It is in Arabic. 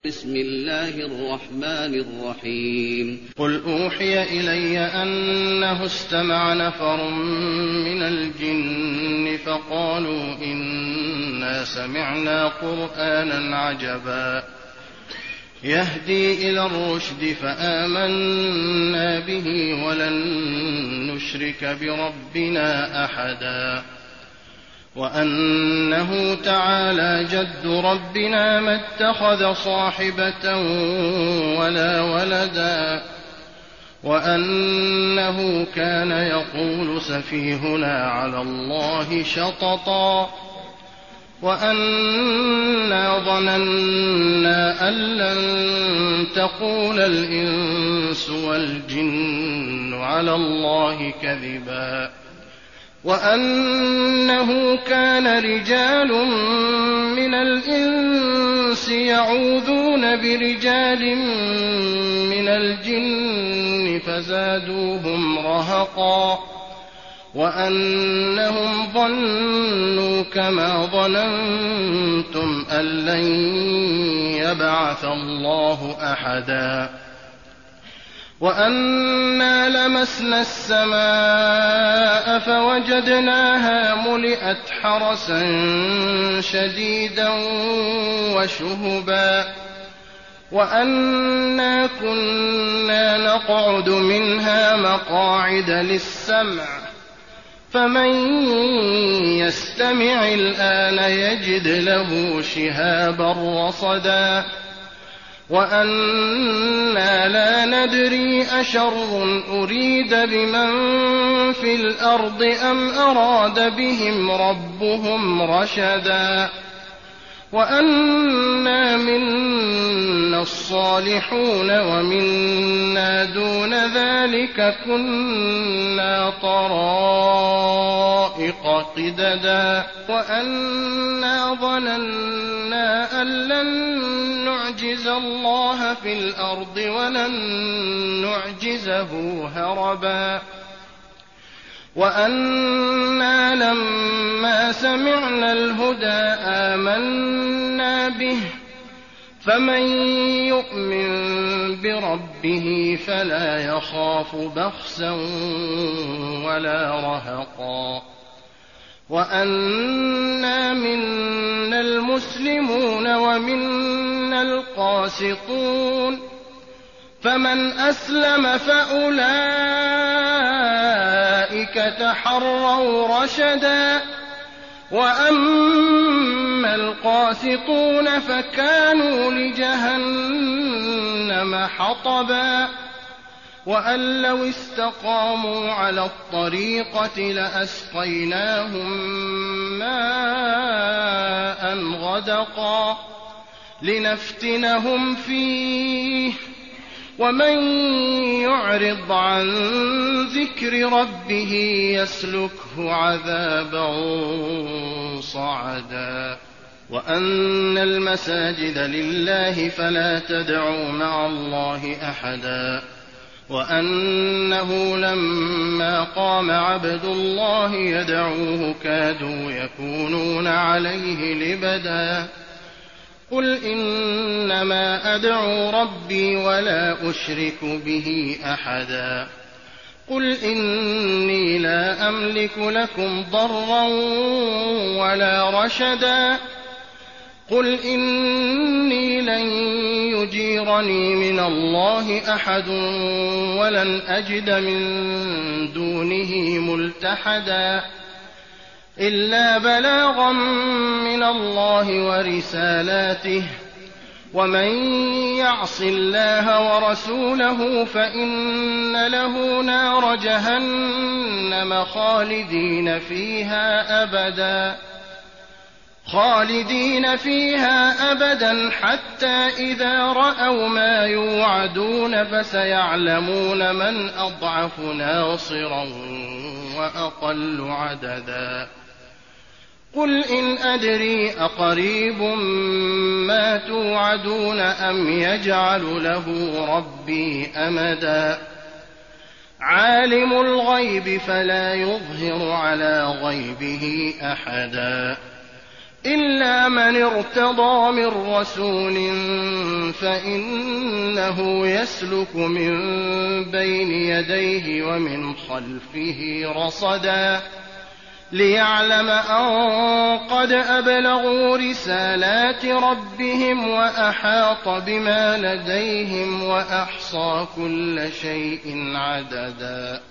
بسم الله الرحمن الرحيم قل أوحي إلي أنه استمع نفر من الجن فقالوا إنا سمعنا قرآنا عجبا يهدي إلى الرشد فآمنا به ولن نشرك بربنا أحدا وأنه تعالى جد ربنا ما اتخذ صاحبة ولا ولدا وأنه كان يقول سفيهنا على الله شططا وأنا ظننا أن لن تقول الإنس والجن على الله كذبا وأنه كان رجال من الإنس يعوذون برجال من الجن فزادوهم رهقا وأنهم ظنوا كما ظننتم أن لن يبعث الله أحدا وأنا لمسنا السماء فوجدناها ملئت حرسا شديدا وشهبا وأنا كنا نقعد منها مقاعد للسمع فمن يستمع الآن يجد له شهابا رصدا وأنا لا ندري أشر أريد بمن في الأرض أم أراد بهم ربهم رشدا وأنا منا الصالحون ومنا دون ذلك كنا طرائق قددا وأنا ظننا أن لن نعجز الله في الأرض ولن نعجزه هربا وأنا لما سمعنا الهدى آمنا به فمن يؤمن بربه فلا يخاف بخسا ولا رهقا وأنا منا المسلمون ومنا القاسطون فمن أسلم فأولئك تحروا رشدا وأما القاسطون فكانوا لجهنم حطبا وأن لو استقاموا على الطريقة لأسقيناهم ماء غدقا لنفتنهم فيه ومن يعرض عن ذكر ربه يسلكه عذابا صعدا وأن المساجد لله فلا تدعوا مع الله أحدا وأنه لما قام عبد الله يدعوه كادوا يكونون عليه لبدا قل إنما أدعو ربي ولا أشرك به أحدا قل إني لا أملك لكم ضرا ولا رشدا قل إني لن يجيرني من الله أحد ولن أجد من دونه ملتحدا إلا بلاغا من الله ورسالاته ومن يعص الله ورسوله فإن له نار جهنم خالدين فيها أبدا حتى إذا رأوا ما يوعدون فسيعلمون من أضعف ناصرا وأقل عددا قل إن أدري أقريب ما توعدون أم يجعل له ربي أمدا عالم الغيب فلا يظهر على غيبه أحدا إلا من ارتضى من رسول فإنه يسلك من بين يديه ومن خلفه رصدا ليعلم أن قد أبلغوا رسالات ربهم وأحاط بما لديهم وأحصى كل شيء عددا